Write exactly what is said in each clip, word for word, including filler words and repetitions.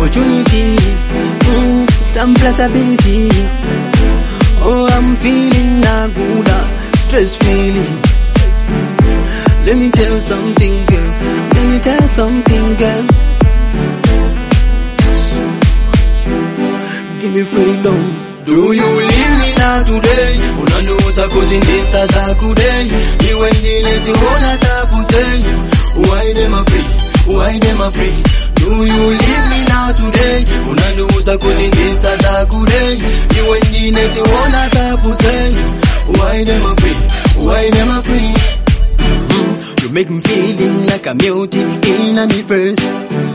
opportunity, mm, and plus ability. Oh, I'm feeling not good, uh, stress feeling. Let me tell you something, girl. Let me tell you something, girl. Give me freedom. Do you leave me now today? Unanuza kujindisa za kudai. Iwe ndileti hona tapu say. Why them a pray? Why them a pray? Do you leave me now today? Unanuza kujindisa za kudai. Iwe ndileti hona tapu say. Why them a pray? Why them a pray? Mm, you make me feeling like I'm beauty in a me first.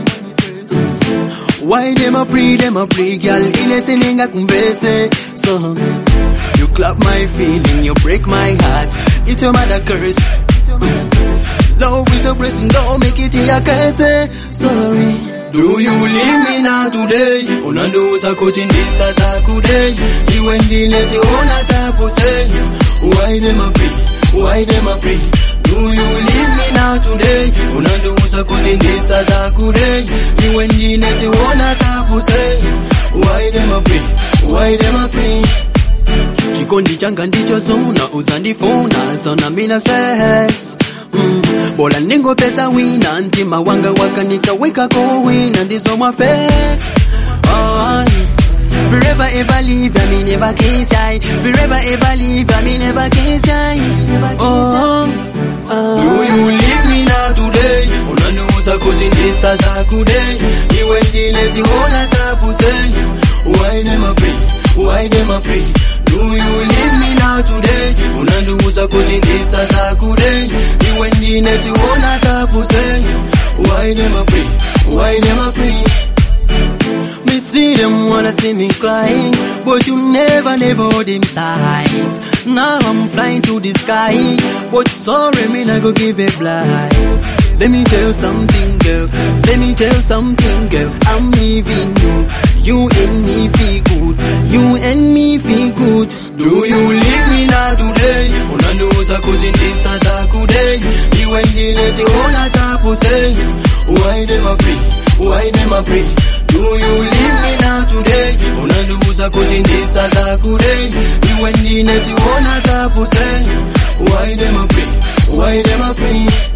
Why them a pray, them a pray, girl, listening a converse. So, you clap my feeling, you break my heart, it's your mother curse. Love is a blessing, don't make it a curse. Sorry. Do you leave me now today? Unanuza kujindisa za kudai. Iwe ndileti hona tapu say. Why them a pray? Why them a pray? Do you leave me now today? Unanuza kujindisa za kudai. Iwe ndileti hona tapu say. Why them a pray? Why them a pray? Chikondi changa ndicho zona uzandifona zona mina says. Mm, bola ningo pesa wina ntima wanga waka nikaweka ko wina ndizo my fate. Oh, forever ever live, I mean never can die. Forever ever live, I mean never can die. Oh, oh. Do you leave me now today? Unanuza kujindisa za kudai. Iwe ndileti hona tapu say. Why them a pray? Why them a pray? Do you leave me now today? Unanuza kujindisa za kudai. Iwe ndileti hona tapu say. Why them a pray? Why them a pray? Me see them wanna see me crying, but you never, never hold him tight. Now I'm flying to the sky, but sorry, me not go give it blind. Let me tell you something, girl. Let me tell you something, girl. I'm leaving you. You and me feel good. You and me feel good. Do you leave me now today? Unanuza kujindisa za kudai. Iwe ndileti hona tapu say. Why them a pray? Why them a pray? Do you leave me now today? Unanuza kujindisa za kudai. Iwe ndileti hona tapu say. Why them a pray? Why them a pray?